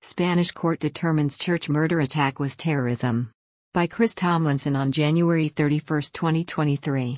Spanish court determines church murder attack was terrorism. By Chris Tomlinson on January 31, 2023.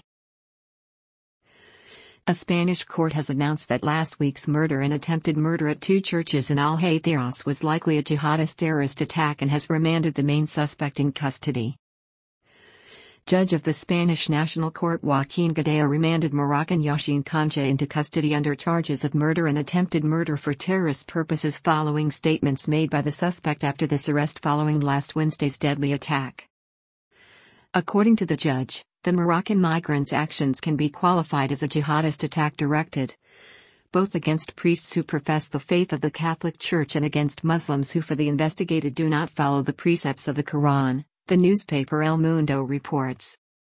A Spanish court has announced that last week's murder and attempted murder at two churches in Algeciras was likely a jihadist terrorist attack and has remanded the main suspect in custody. Judge of the Spanish National Court Joaquin Gadea remanded Moroccan Yacine Concha into custody under charges of murder and attempted murder for terrorist purposes following statements made by the suspect after this arrest following last Wednesday's deadly attack. According to the judge, the Moroccan migrant's actions can be qualified as a jihadist attack directed both against priests who profess the faith of the Catholic Church and against Muslims who for the investigated do not follow the precepts of the Quran, the newspaper El Mundo reports.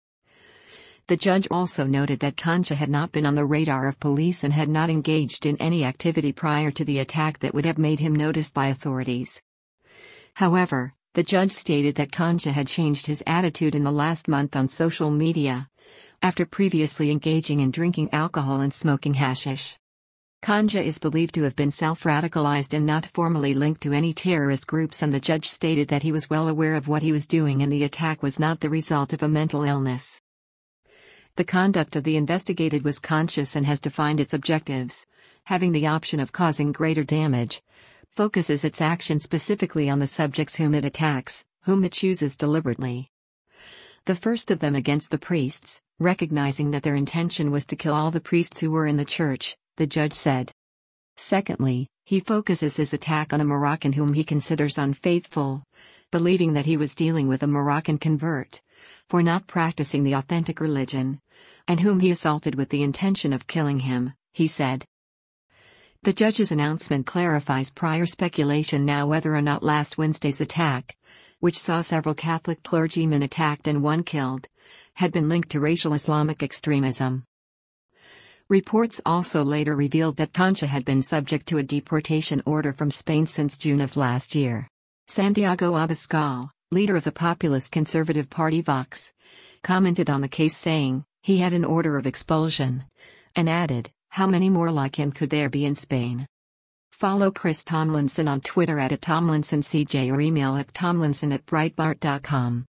The judge also noted that Concha had not been on the radar of police and had not engaged in any activity prior to the attack that would have made him noticed by authorities. However, the judge stated that Concha had changed his attitude in the last month on social media, after previously engaging in drinking alcohol and smoking hashish. Concha is believed to have been self-radicalized and not formally linked to any terrorist groups, and the judge stated that he was well aware of what he was doing and the attack was not the result of a mental illness. The conduct of the investigated was conscious and has defined its objectives, having the option of causing greater damage, focuses its action specifically on the subjects whom it attacks, whom it chooses deliberately. The first of them against the priests, recognizing that their intention was to kill all the priests who were in the church, the judge said. Secondly, he focuses his attack on a Moroccan whom he considers unfaithful, believing that he was dealing with a Moroccan convert, for not practicing the authentic religion, and whom he assaulted with the intention of killing him, he said. The judge's announcement clarifies prior speculation now whether or not last Wednesday's attack, which saw several Catholic clergymen attacked and one killed, had been linked to racial Islamic extremism. Reports also later revealed that Concha had been subject to a deportation order from Spain since June of last year. Santiago Abascal, leader of the populist conservative party Vox, commented on the case saying, he had an order of expulsion, and added, how many more like him could there be in Spain? Follow Chris Tomlinson on Twitter @TomlinsonCJ or email at tomlinson@breitbart.com.